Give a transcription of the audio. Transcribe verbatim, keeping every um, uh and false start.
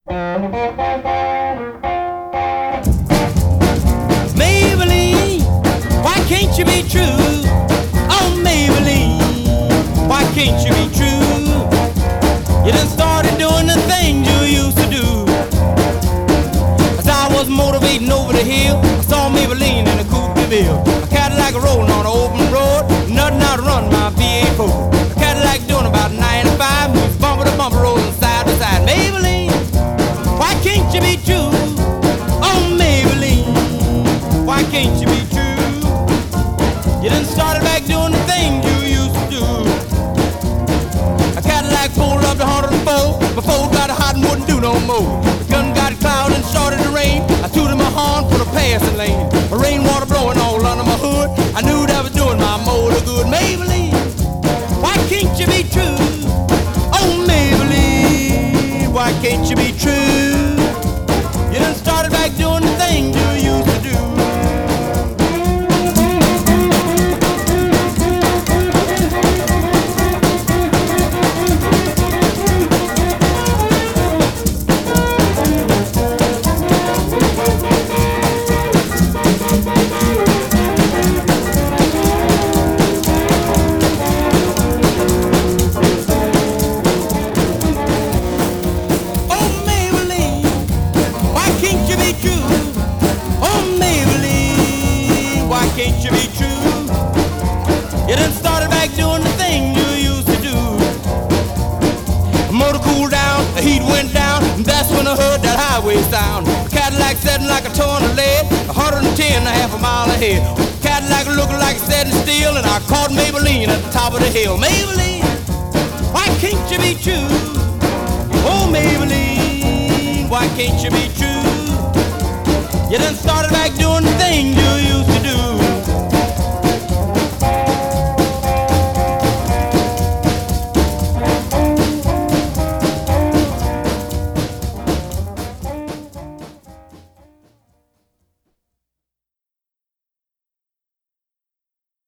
Maybelline, why can't you be true? Oh, Maybelline, why can't you be true? You done started doing the things you used to do. As I was motivating over the hill, I saw Maybelline in a coupe de ville. A Cadillac rolling on an open road, nothing out to run my V eight Ford. A Cadillac doing about ninety-five, moves bumper to bumper, rolling side to side. Maybelline, why can't you be true? Oh, Maybelline, why can't you be true? You done started back doing the things you used to do. A Cadillac pulled up to one oh four, my Ford got hot and wouldn't do no more. The gun got cloud and started to rain. I tooted my horn for the passing lane. A rainwater blowing all under my hood. I knew that was doing my motor good. Maybelline, why can't you be true? Oh, Maybelline, why can't you be true? You done started back doing the thing you used to do. Can't you be true? You done started back doing the thing you used to do. The motor cooled down, the heat went down, and that's when I heard that highway sound. The Cadillac setting like a ton of lead, one hundred ten and a half a mile ahead. The Cadillac looking like it's setting steel, and I caught Maybelline at the top of the hill. Maybelline, why can't you be true? Oh, Maybelline, why can't you be true? You done started back doing the thing